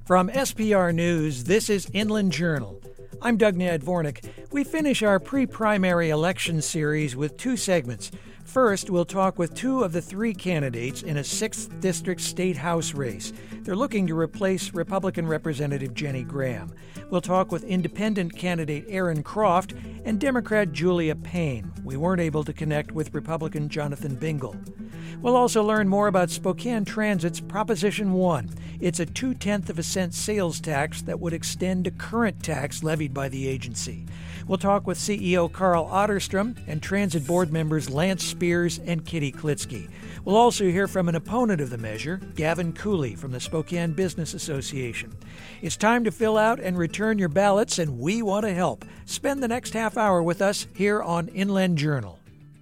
From SPR News, this is Inland Journal. I'm Doug Nadvornik. We finish our pre-primary election series with two segments. First, we'll talk with two of the three candidates in a 6th District State House race. They're looking to replace Republican Representative Jenny Graham. We'll talk with independent candidate Aaron Croft and Democrat Julia Payne. We weren't able to connect with Republican Jonathan Bingle. We'll also learn more about Spokane Transit's Proposition 1. It's a 0.2 cent sales tax that would extend a current tax levied by the agency. We'll talk with CEO Carl Otterstrom and Transit Board members Lance Spears and Kitty Klitsky. We'll also hear from an opponent of the measure, Gavin Cooley from the Spokane Business Association. It's time to fill out and return your ballots, and we want to help. Spend the next half hour with us here on Inland Journal.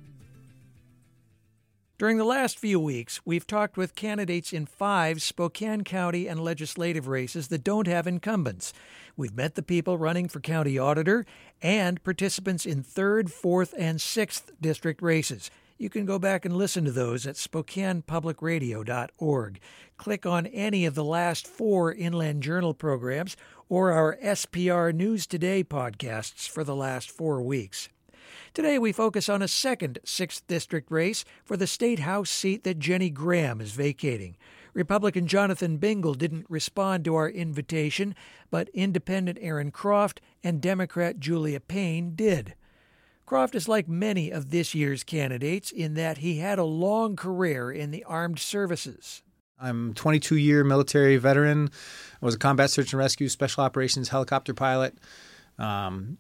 During the last few weeks, we've talked with candidates in 5 Spokane County and legislative races that don't have incumbents. We've met the people running for county auditor and participants in 3rd, 4th, and 6th district races. You can go back and listen to those at SpokanePublicRadio.org. Click on any of the last 4 Inland Journal programs or our SPR News Today podcasts for the last 4 weeks. Today we focus on a second 6th District race for the State House seat that Jenny Graham is vacating. Republican Jonathan Bingle didn't respond to our invitation, but independent Aaron Croft and Democrat Julia Payne did. Croft is like many of this year's candidates in that he had a long career in the armed services. I'm a 22-year military veteran. I was a combat search and rescue special operations helicopter pilot. And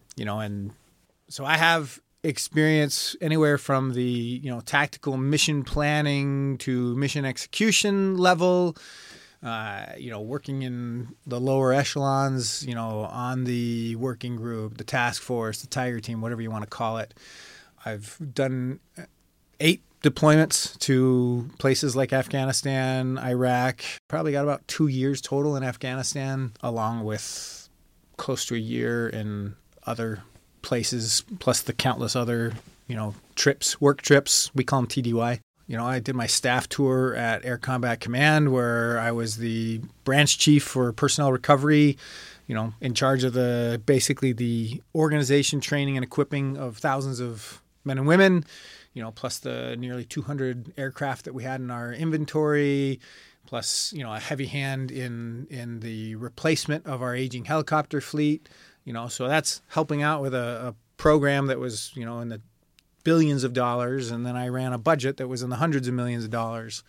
so I have experience anywhere from the, tactical mission planning to mission execution level, working in the lower echelons, on the working group, the task force, the Tiger Team, whatever you want to call it. I've done 8 deployments to places like Afghanistan, Iraq. Probably got about 2 years total in Afghanistan, along with close to a year in other places, plus the countless other, trips, work trips. We call them TDY. I did my staff tour at Air Combat Command, where I was the branch chief for personnel recovery, in charge of basically the organization, training, and equipping of thousands of men and women, plus the nearly 200 aircraft that we had in our inventory, plus, a heavy hand in the replacement of our aging helicopter fleet. So that's helping out with a program that was, in the billions of dollars. And then I ran a budget that was in the hundreds of millions of dollars.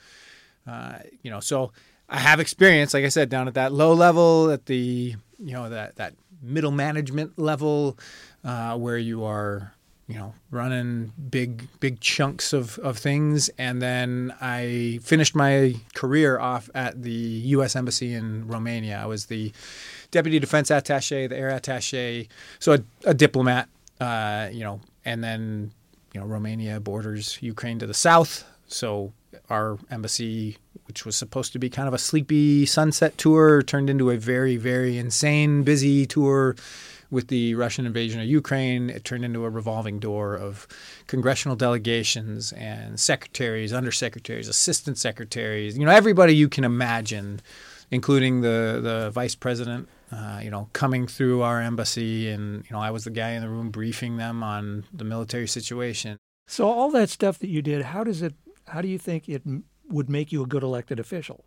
So I have experience, like I said, down at that low level, at the, that middle management level, where you are, running big chunks of things. And then I finished my career off at the U.S. Embassy in Romania. I was the Deputy Defense Attaché, the Air Attaché, so a diplomat, and then, Romania borders Ukraine to the south. So our embassy, which was supposed to be kind of a sleepy sunset tour, turned into a very, very insane, busy tour. With the Russian invasion of Ukraine, it turned into a revolving door of congressional delegations and secretaries, undersecretaries, assistant secretaries, everybody you can imagine, including the vice president, coming through our embassy. And, I was the guy in the room briefing them on the military situation. So all that stuff that you did, how do you think it would make you a good elected official?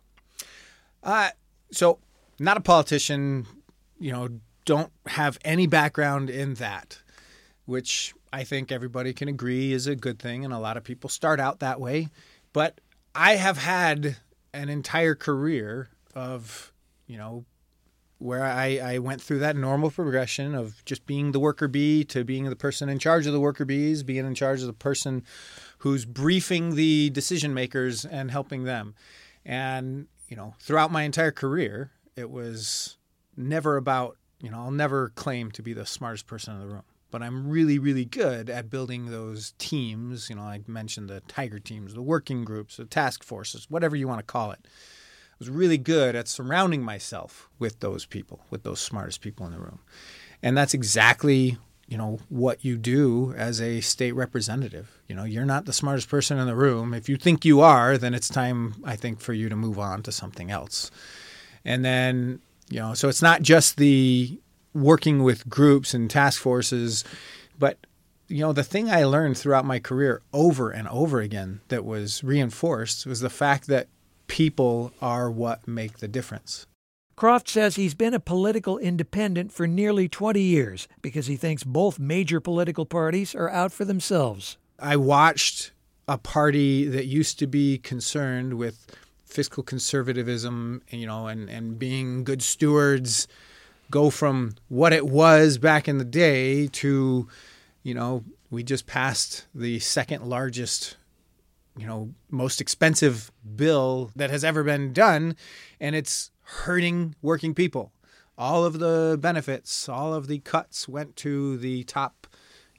So not a politician, don't have any background in that, which I think everybody can agree is a good thing. And a lot of people start out that way. But I have had an entire career of, where I went through that normal progression of just being the worker bee to being the person in charge of the worker bees, being in charge of the person who's briefing the decision makers and helping them. And, throughout my entire career, it was never about, I'll never claim to be the smartest person in the room, but I'm really, really good at building those teams. I mentioned the Tiger Teams, the working groups, the task forces, whatever you want to call it. I was really good at surrounding myself with those people, with those smartest people in the room. And that's exactly, what you do as a state representative. You're not the smartest person in the room. If you think you are, then it's time, I think, for you to move on to something else. And then, So it's not just the working with groups and task forces, but the thing I learned throughout my career over and over again that was reinforced was the fact that people are what make the difference. Croft says he's been a political independent for nearly 20 years because he thinks both major political parties are out for themselves. I watched a party that used to be concerned with fiscal conservatism, and being good stewards go from what it was back in the day to, we just passed the second largest, most expensive bill that has ever been done, and it's hurting working people. All of the benefits, all of the cuts went to the top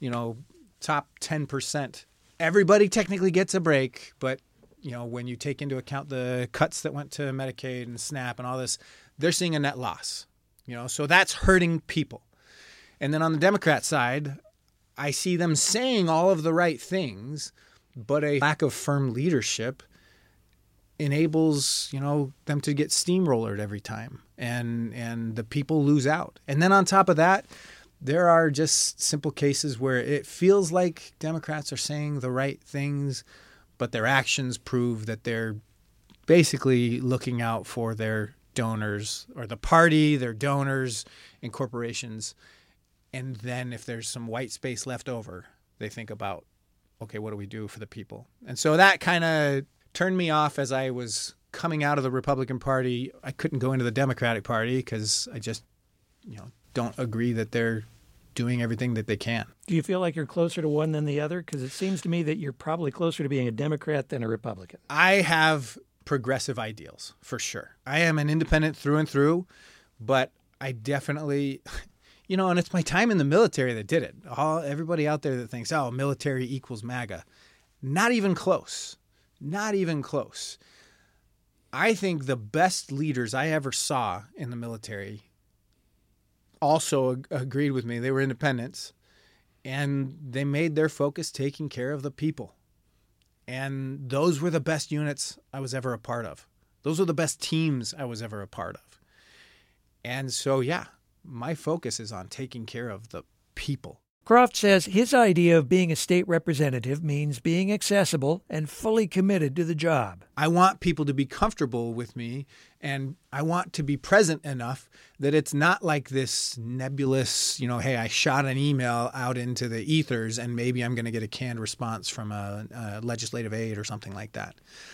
10%. Everybody technically gets a break, but when you take into account the cuts that went to Medicaid and SNAP and all this, they're seeing a net loss. So that's hurting people. And then on the Democrat side, I see them saying all of the right things, but a lack of firm leadership enables, them to get steamrollered every time, and the people lose out. And then on top of that, there are just simple cases where it feels like Democrats are saying the right things, but their actions prove that they're basically looking out for their donors or the party, their donors and corporations. And then if there's some white space left over, they think about, okay, what do we do for the people? And so that kind of turned me off as I was coming out of the Republican Party. I couldn't go into the Democratic Party because I just, don't agree that they're doing everything that they can. Do you feel like you're closer to one than the other? Because it seems to me that you're probably closer to being a Democrat than a Republican. I have progressive ideals, for sure. I am an independent through and through, but I definitely, and it's my time in the military that did it. Everybody out there that thinks, military equals MAGA. Not even close. Not even close. I think the best leaders I ever saw in the military also agreed with me. They were independents, and they made their focus taking care of the people. And those were the best units I was ever a part of. Those were the best teams I was ever a part of. And so, my focus is on taking care of the people. Croft says his idea of being a state representative means being accessible and fully committed to the job. I want people to be comfortable with me, and I want to be present enough that it's not like this nebulous, hey, I shot an email out into the ethers and maybe I'm going to get a canned response from a legislative aide or something like that.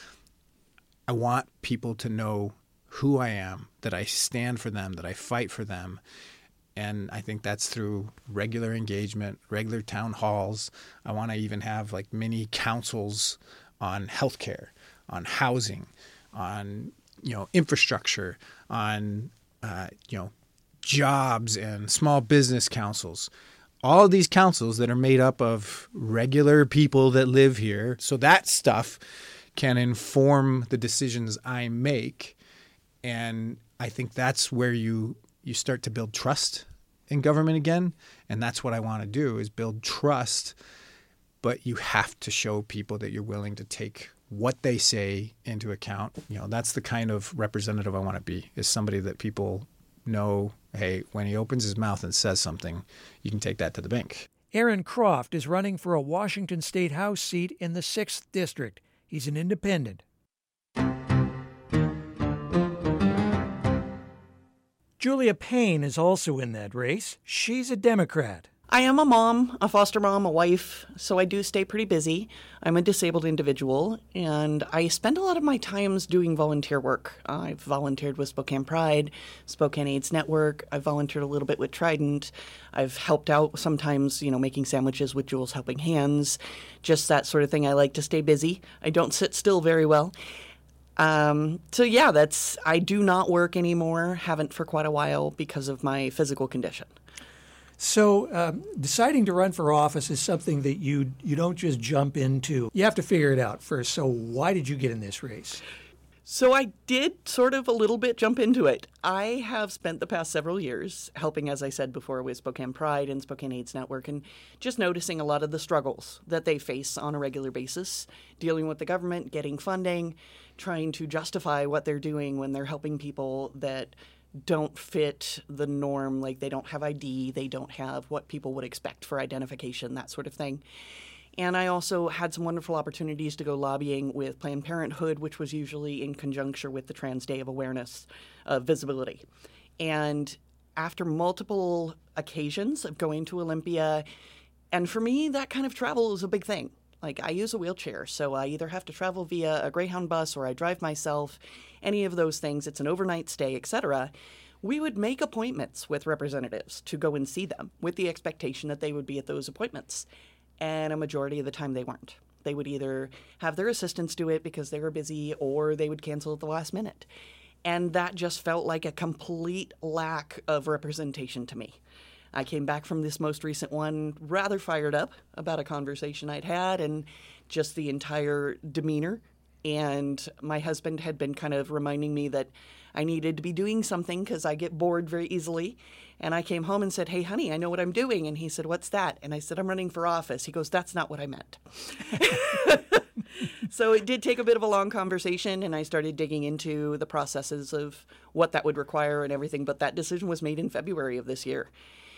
I want people to know who I am, that I stand for them, that I fight for them. And I think that's through regular engagement, regular town halls. I want to even have like mini councils on healthcare, on housing, on infrastructure, on jobs and small business councils. All of these councils that are made up of regular people that live here. So that stuff can inform the decisions I make. And I think that's where you start to build trust in government again. And that's what I want to do, is build trust. But you have to show people that you're willing to take what they say into account. That's the kind of representative I want to be, is somebody that people know, hey, when he opens his mouth and says something, you can take that to the bank. Aaron Croft is running for a Washington State House seat in the 6th District. He's an independent. Julia Payne is also in that race. She's a Democrat. I am a mom, a foster mom, a wife, so I do stay pretty busy. I'm a disabled individual, and I spend a lot of my times doing volunteer work. I've volunteered with Spokane Pride, Spokane AIDS Network. I've volunteered a little bit with Trident. I've helped out sometimes, making sandwiches with Jules Helping Hands, just that sort of thing. I like to stay busy. I don't sit still very well. I do not work anymore, haven't for quite a while because of my physical condition. So deciding to run for office is something that you don't just jump into. You have to figure it out first. So why did you get in this race? So I did sort of a little bit jump into it. I have spent the past several years helping, as I said before, with Spokane Pride and Spokane AIDS Network, and just noticing a lot of the struggles that they face on a regular basis, dealing with the government, getting funding, trying to justify what they're doing when they're helping people that don't fit the norm. Like, they don't have ID, they don't have what people would expect for identification, that sort of thing. And I also had some wonderful opportunities to go lobbying with Planned Parenthood, which was usually in conjunction with the Trans Day of Awareness of Visibility. And after multiple occasions of going to Olympia, and for me, that kind of travel is a big thing. Like, I use a wheelchair, so I either have to travel via a Greyhound bus or I drive myself, any of those things. It's an overnight stay, etc. We would make appointments with representatives to go and see them with the expectation that they would be at those appointments. And a majority of the time they weren't. They would either have their assistants do it because they were busy, or they would cancel at the last minute. And that just felt like a complete lack of representation to me. I came back from this most recent one rather fired up about a conversation I'd had and just the entire demeanor. And my husband had been kind of reminding me that I needed to be doing something because I get bored very easily. And I came home and said, "Hey, honey, I know what I'm doing." And he said, "What's that?" And I said, "I'm running for office." He goes, "That's not what I meant." So it did take a bit of a long conversation, and I started digging into the processes of what that would require and everything. But that decision was made in February of this year.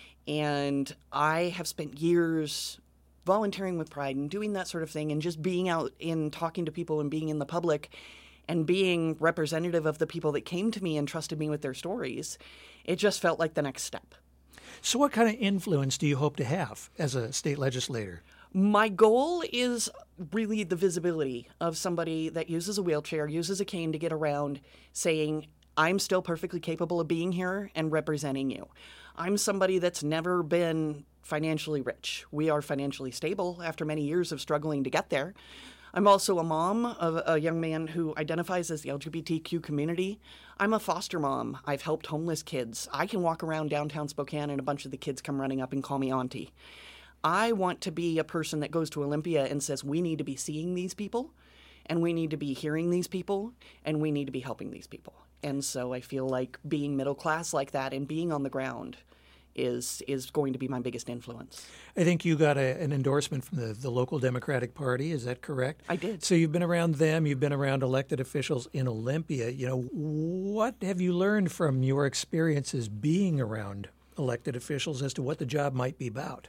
And I have spent years volunteering with Pride and doing that sort of thing and just being out in talking to people and being in the public and being representative of the people that came to me and trusted me with their stories. It just felt like the next step. So what kind of influence do you hope to have as a state legislator? My goal is really the visibility of somebody that uses a wheelchair, uses a cane to get around, saying, "I'm still perfectly capable of being here and representing you. I'm somebody that's never been financially rich. We are financially stable after many years of struggling to get there. I'm also a mom of a young man who identifies as the LGBTQ community. I'm a foster mom. I've helped homeless kids. I can walk around downtown Spokane and a bunch of the kids come running up and call me auntie. I want to be a person that goes to Olympia and says, we need to be seeing these people, and we need to be hearing these people, and we need to be helping these people. And so I feel like being middle class like that and being on the ground is going to be my biggest influence. I think you got an endorsement from the local Democratic Party. Is that correct? I did. So you've been around them. You've been around elected officials in Olympia. You know, what have you learned from your experiences being around elected officials as to what the job might be about?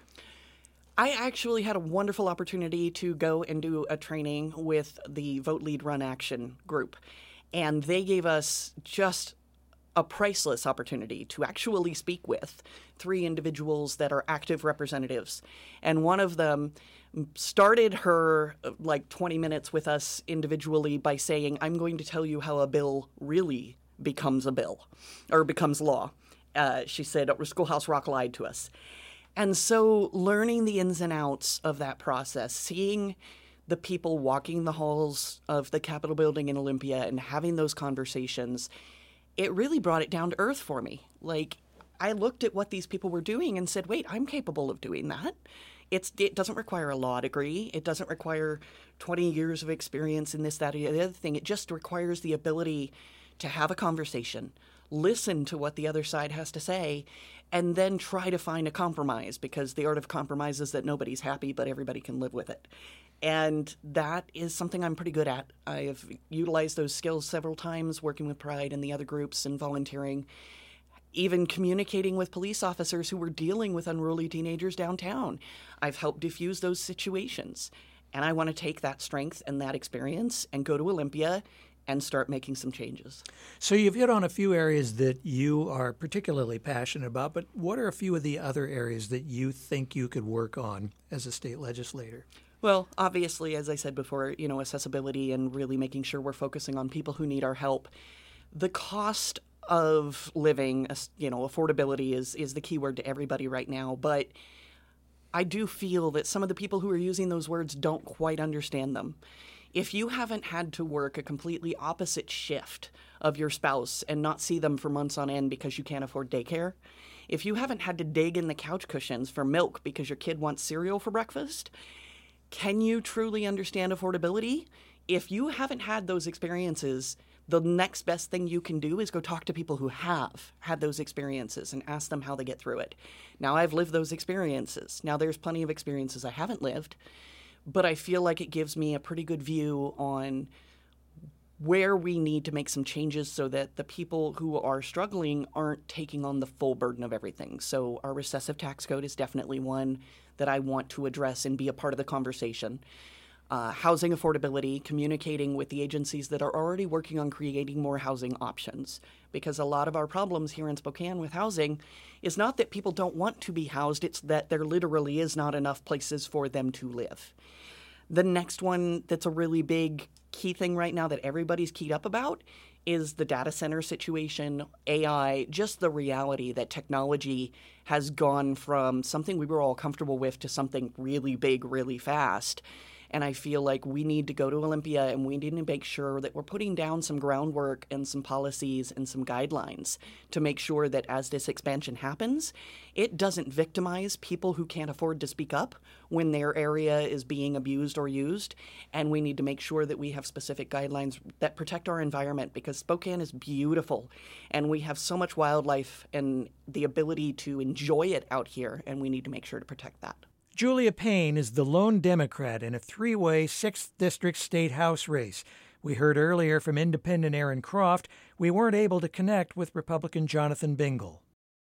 I actually had a wonderful opportunity to go and do a training with the Vote Lead Run Action group. And they gave us just a priceless opportunity to actually speak with 3 individuals that are active representatives. And one of them started her 20 minutes with us individually by saying, "I'm going to tell you how a bill really becomes a bill or becomes law." She said, "Schoolhouse Rock lied to us." And so learning the ins and outs of that process, seeing the people walking the halls of the Capitol building in Olympia and having those conversations, it really brought it down to earth for me. Like, I looked at what these people were doing and said, wait, I'm capable of doing that. It doesn't require a law degree. It doesn't require 20 years of experience in this, that, or the other thing. It just requires the ability to have a conversation, listen to what the other side has to say, and then try to find a compromise, because the art of compromise is that nobody's happy, but everybody can live with it. And that is something I'm pretty good at. I have utilized those skills several times working with Pride and the other groups and volunteering, even communicating with police officers who were dealing with unruly teenagers downtown. I've helped diffuse those situations. And I want to take that strength and that experience and go to Olympia and start making some changes. So you've hit on a few areas that you are particularly passionate about, but what are a few of the other areas that you think you could work on as a state legislator? Well, obviously, as I said before, accessibility and really making sure we're focusing on people who need our help. The cost of living, affordability is the key word to everybody right now. But I do feel that some of the people who are using those words don't quite understand them. If you haven't had to work a completely opposite shift of your spouse and not see them for months on end because you can't afford daycare, if you haven't had to dig in the couch cushions for milk because your kid wants cereal for breakfast, can you truly understand affordability? If you haven't had those experiences, the next best thing you can do is go talk to people who have had those experiences and ask them how they get through it. Now, I've lived those experiences. Now, there's plenty of experiences I haven't lived, but I feel like it gives me a pretty good view on where we need to make some changes so that the people who are struggling aren't taking on the full burden of everything. So our recessive tax code is definitely one that I want to address and be a part of the conversation. Housing affordability, communicating with the agencies that are already working on creating more housing options. Because a lot of our problems here in Spokane with housing is not that people don't want to be housed, it's that there literally is not enough places for them to live. The next one that's a really big key thing right now that everybody's keyed up about is the data center situation, AI, just the reality that technology has gone from something we were all comfortable with to something really big, really fast. And I feel like we need to go to Olympia and we need to make sure that we're putting down some groundwork and some policies and some guidelines to make sure that as this expansion happens, it doesn't victimize people who can't afford to speak up when their area is being abused or used. And we need to make sure that we have specific guidelines that protect our environment, because Spokane is beautiful and we have so much wildlife and the ability to enjoy it out here, and we need to make sure to protect that. Julia Payne is the lone Democrat in a three-way 6th District State House race. We heard earlier from Independent Aaron Croft we weren't able to connect with Republican Jonathan Bingle.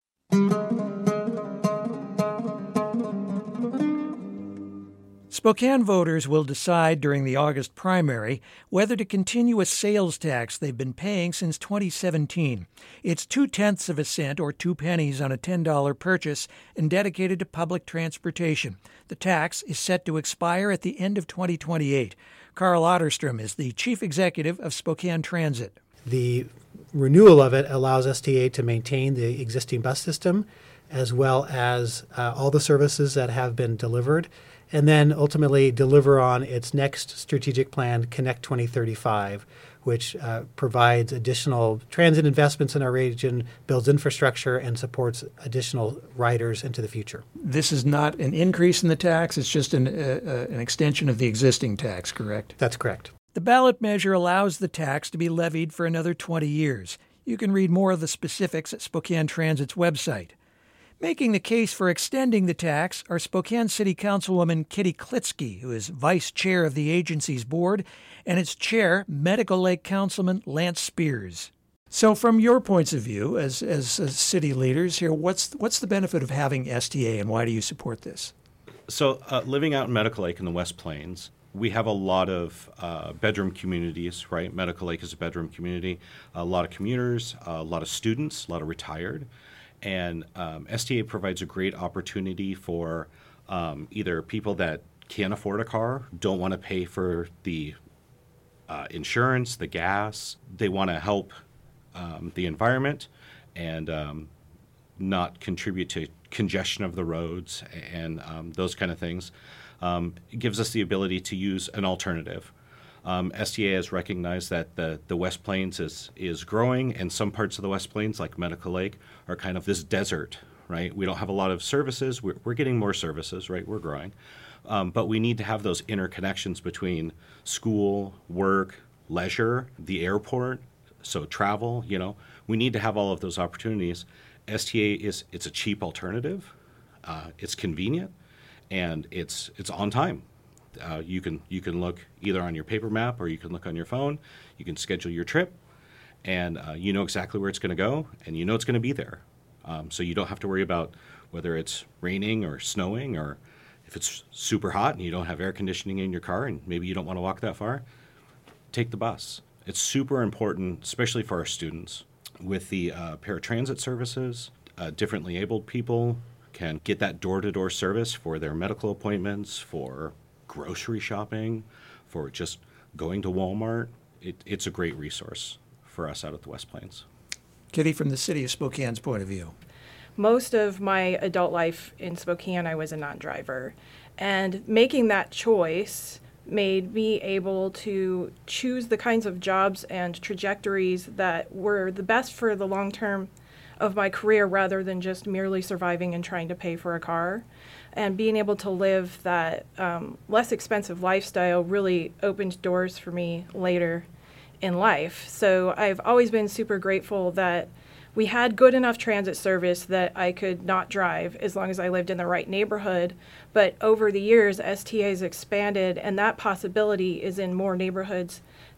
Spokane voters will decide during the August primary whether to continue a sales tax they've been paying since 2017. It's 0.2 of a cent or 2 pennies on a $10 purchase and dedicated to public transportation. The tax is set to expire at the end of 2028. Carl Otterstrom is the chief executive of Spokane Transit. The renewal of it allows STA to maintain the existing bus system as well as all the services that have been delivered, and then ultimately deliver on its next strategic plan, Connect 2035, which provides additional transit investments in our region, builds infrastructure, and supports additional riders into the future. This is not an increase in the tax, it's just an extension of the existing tax, correct? That's correct. The ballot measure allows the tax to be levied for another 20 years. You can read more of the specifics at Spokane Transit's website. Making the case for extending the tax are Spokane City Councilwoman Kitty Klitsky, who is vice chair of the agency's board, and its chair, Medical Lake Councilman Lance Spears. So from your points of view as city leaders here, what's the benefit of having STA and why do you support this? So living out in Medical Lake in the West Plains, we have a lot of bedroom communities, right? Medical Lake is a bedroom community, a lot of commuters, a lot of students, a lot of retired. And STA provides a great opportunity for either people that can't afford a car, don't want to pay for the insurance, the gas. They want to help the environment and not contribute to congestion of the roads and those kind of things. It gives us the ability to use an alternative. STA has recognized that the West Plains is growing, and some parts of the West Plains, like Medical Lake, are kind of this desert, right? We don't have a lot of services. We're getting more services, right? We're growing. But we need to have those interconnections between school, work, leisure, the airport, so travel, we need to have all of those opportunities. STA it's a cheap alternative. It's convenient, and it's on time. You can look either on your paper map or you can look on your phone. You can schedule your trip, and you know exactly where it's going to go, and you know it's going to be there. So you don't have to worry about whether it's raining or snowing, or if it's super hot and you don't have air conditioning in your car and maybe you don't want to walk that far. Take the bus. It's super important, especially for our students. With the paratransit services, differently abled people can get that door-to-door service for their medical appointments, for grocery shopping, for just going to Walmart. It's a great resource for us out at the West Plains. Kitty, from the city of Spokane's point of view. Most of my adult life in Spokane, I was a non-driver. And making that choice made me able to choose the kinds of jobs and trajectories that were the best for the long term of my career, rather than just merely surviving and trying to pay for a car. And being able to live that less expensive lifestyle really opened doors for me later in life. So I've always been super grateful that we had good enough transit service that I could not drive as long as I lived in the right neighborhood. But over the years, STA has expanded, and that possibility is in more neighborhoods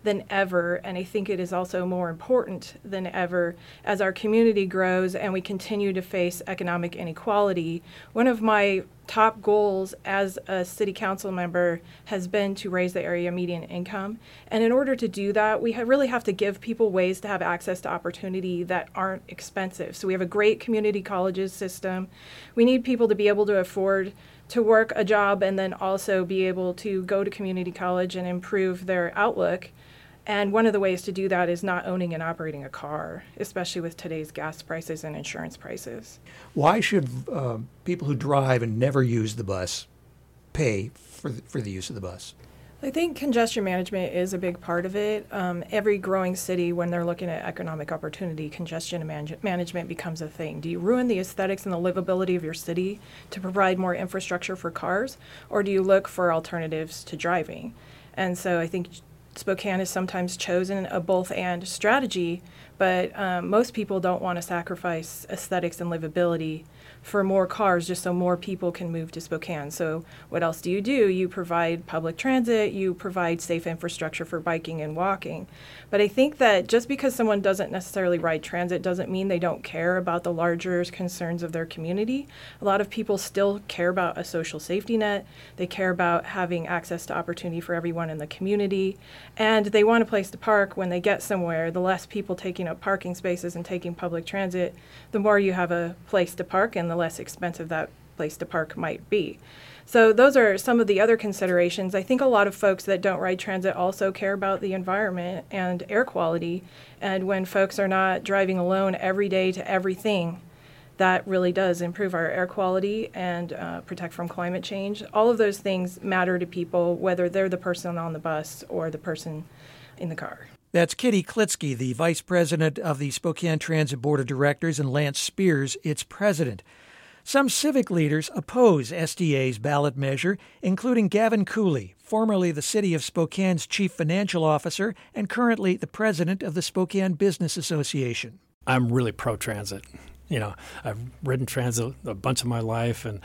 than ever, and I think it is also more important than ever as our community grows and we continue to face economic inequality. One of my top goals as a city council member has been to raise the area median income. And in order to do that, we really have to give people ways to have access to opportunity that aren't expensive. So we have a great community colleges system. We need people to be able to afford to work a job and then also be able to go to community college and improve their outlook. And one of the ways to do that is not owning and operating a car, especially with today's gas prices and insurance prices. Why should people who drive and never use the bus pay for the use of the bus? I think congestion management is a big part of it. Every growing city, when they're looking at economic opportunity, congestion management becomes a thing. Do you ruin the aesthetics and the livability of your city to provide more infrastructure for cars, or do you look for alternatives to driving? And so I think Spokane is sometimes chosen a both-and strategy, but most people don't want to sacrifice aesthetics and livability for more cars just so more people can move to Spokane. So what else do? You provide public transit, you provide safe infrastructure for biking and walking. But I think that just because someone doesn't necessarily ride transit doesn't mean they don't care about the larger concerns of their community. A lot of people still care about a social safety net. They care about having access to opportunity for everyone in the community. And they want a place to park when they get somewhere. The less people taking up parking spaces and taking public transit, the more you have a place to park and the less expensive that place to park might be. So those are some of the other considerations. I think a lot of folks that don't ride transit also care about the environment and air quality. And when folks are not driving alone every day to everything, that really does improve our air quality and protect from climate change. All of those things matter to people, whether they're the person on the bus or the person in the car. That's Kitty Klitsky, the vice president of the Spokane Transit Board of Directors, and Lance Spears, its president. Some civic leaders oppose STA's ballot measure, including Gavin Cooley, formerly the City of Spokane's chief financial officer and currently the president of the Spokane Business Association. I'm really pro-transit. You know, I've ridden transit a bunch of my life, and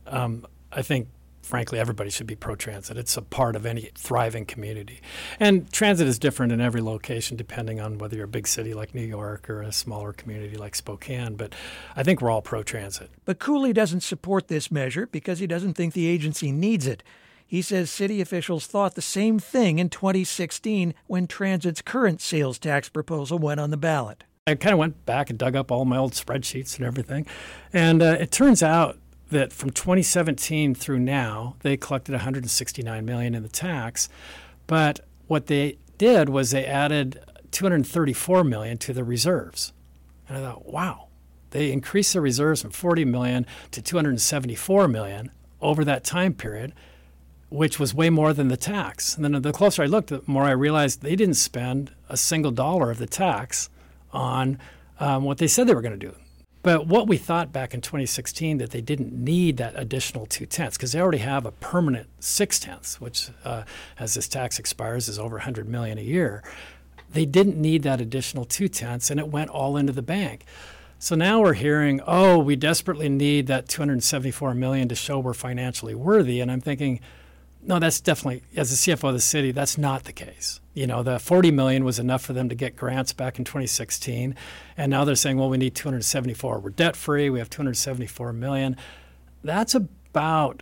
I think, frankly, everybody should be pro-transit. It's a part of any thriving community. And transit is different in every location depending on whether you're a big city like New York or a smaller community like Spokane. But I think we're all pro-transit. But Cooley doesn't support this measure because he doesn't think the agency needs it. He says city officials thought the same thing in 2016 when Transit's current sales tax proposal went on the ballot. I kind of went back and dug up all my old spreadsheets and everything. And it turns out that from 2017 through now, they collected $169 million in the tax. But what they did was they added $234 million to the reserves. And I thought, wow, they increased the reserves from $40 million to $274 million over that time period, which was way more than the tax. And then the closer I looked, the more I realized they didn't spend a single dollar of the tax on what they said they were going to do. But what we thought back in 2016 that they didn't need that additional 2/10 because they already have a permanent 6/10, which as this tax expires is over $100 million a year. They didn't need that additional 2/10, and it went all into the bank. So now we're hearing, oh, we desperately need that $274 million to show we're financially worthy. And I'm thinking, no, that's definitely, as the CFO of the city, that's not the case. You know, the $40 million was enough for them to get grants back in 2016. And now they're saying, well, we need $274. We're debt-free. We have $274 million. That's about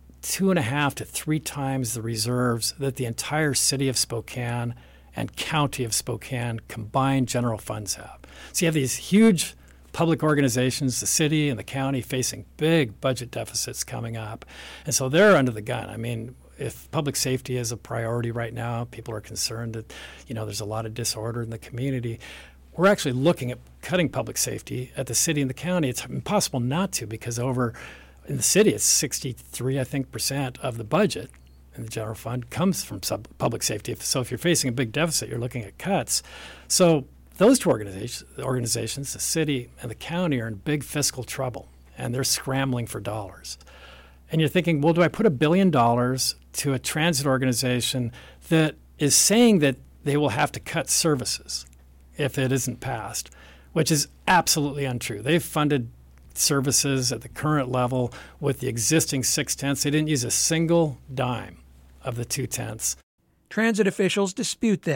2.5 to 3 times the reserves that the entire city of Spokane and county of Spokane combined general funds have. So you have these huge public organizations, the city and the county, facing big budget deficits coming up. And so they're under the gun. I mean, if public safety is a priority right now, people are concerned that, you know, there's a lot of disorder in the community. We're actually looking at cutting public safety at the city and the county. It's impossible not to because over in the city, it's 63, I think, % of the budget in the general fund comes from public safety. So if you're facing a big deficit, you're looking at cuts. So those two organizations, the city and the county, are in big fiscal trouble, and they're scrambling for dollars. And you're thinking, well, do I put $1 billion to a transit organization that is saying that they will have to cut services if it isn't passed, which is absolutely untrue. They've funded services at the current level with the existing 6/10. They didn't use a single dime of the 2/10. Transit officials dispute that.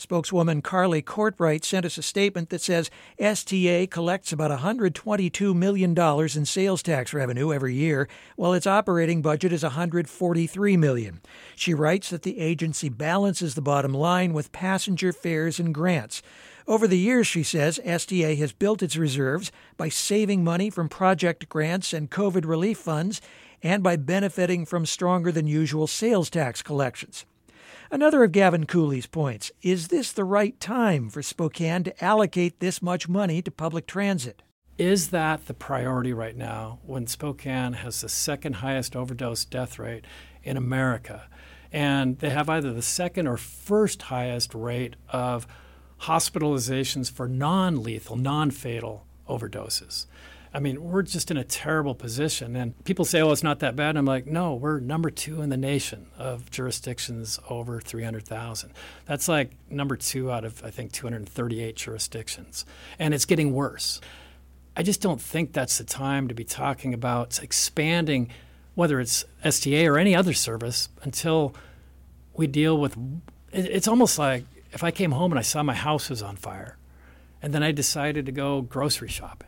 Spokeswoman Carly Courtright sent us a statement that says STA collects about $122 million in sales tax revenue every year, while its operating budget is $143 million. She writes that the agency balances the bottom line with passenger fares and grants. Over the years, she says, STA has built its reserves by saving money from project grants and COVID relief funds and by benefiting from stronger than usual sales tax collections. Another of Gavin Cooley's points, is this the right time for Spokane to allocate this much money to public transit? Is that the priority right now when Spokane has the second highest overdose death rate in America? And they have either the second or first highest rate of hospitalizations for non-lethal, non-fatal overdoses. I mean, we're just in a terrible position. And people say, oh, it's not that bad. And I'm like, no, we're number 2 in the nation of jurisdictions over 300,000. That's like number 2 out of, I think, 238 jurisdictions. And it's getting worse. I just don't think that's the time to be talking about expanding, whether it's STA or any other service, until we deal with, it's almost like if I came home and I saw my house was on fire, and then I decided to go grocery shopping.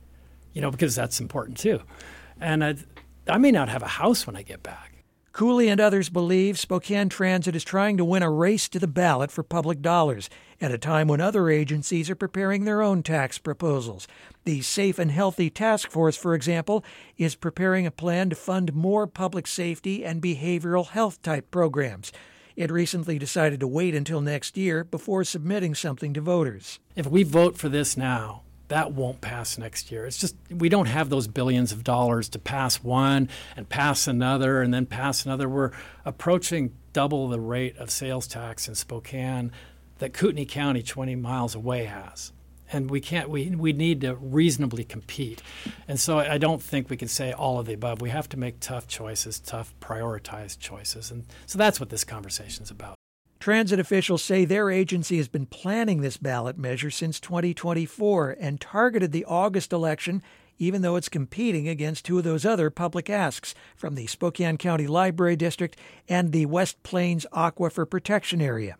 Because that's important too. And I may not have a house when I get back. Cooley and others believe Spokane Transit is trying to win a race to the ballot for public dollars at a time when other agencies are preparing their own tax proposals. The Safe and Healthy Task Force, for example, is preparing a plan to fund more public safety and behavioral health type programs. It recently decided to wait until next year before submitting something to voters. If we vote for this now, that won't pass next year. It's just we don't have those billions of dollars to pass one and pass another and then pass another. We're approaching double the rate of sales tax in Spokane that Kootenai County 20 miles away has. And we need to reasonably compete. And so I don't think we can say all of the above. We have to make tough choices, tough prioritized choices. And so that's what this conversation is about. Transit officials say their agency has been planning this ballot measure since 2024 and targeted the August election, even though it's competing against 2 of those other public asks from the Spokane County Library District and the West Plains Aquifer Protection Area.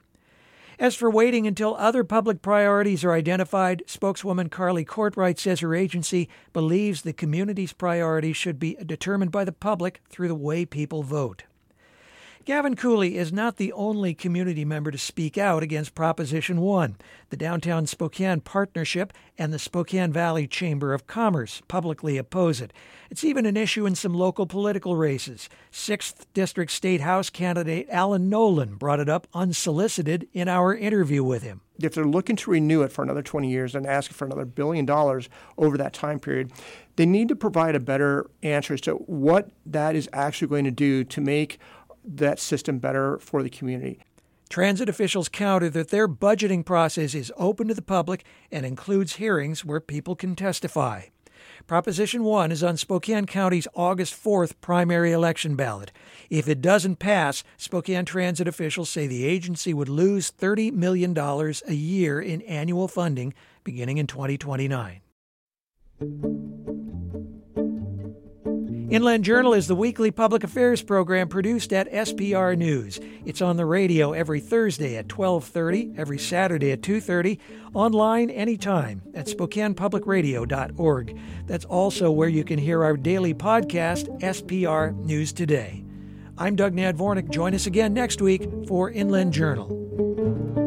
As for waiting until other public priorities are identified, spokeswoman Carly Courtright says her agency believes the community's priorities should be determined by the public through the way people vote. Gavin Cooley is not the only community member to speak out against Proposition 1. The Downtown Spokane Partnership and the Spokane Valley Chamber of Commerce publicly oppose it. It's even an issue in some local political races. 6th District State House candidate Alan Nolan brought it up unsolicited in our interview with him. If they're looking to renew it for another 20 years and asking for another $1 billion over that time period, they need to provide a better answer as to what that is actually going to do to make that system better for the community. Transit officials counter that their budgeting process is open to the public and includes hearings where people can testify. Proposition 1 is on Spokane County's August 4th primary election ballot. If it doesn't pass, Spokane Transit officials say the agency would lose $30 million a year in annual funding beginning in 2029. Inland Journal is the weekly public affairs program produced at SPR News. It's on the radio every Thursday at 12:30, every Saturday at 2:30, online anytime at SpokanePublicRadio.org. That's also where you can hear our daily podcast, SPR News Today. I'm Doug Nadvornik. Join us again next week for Inland Journal.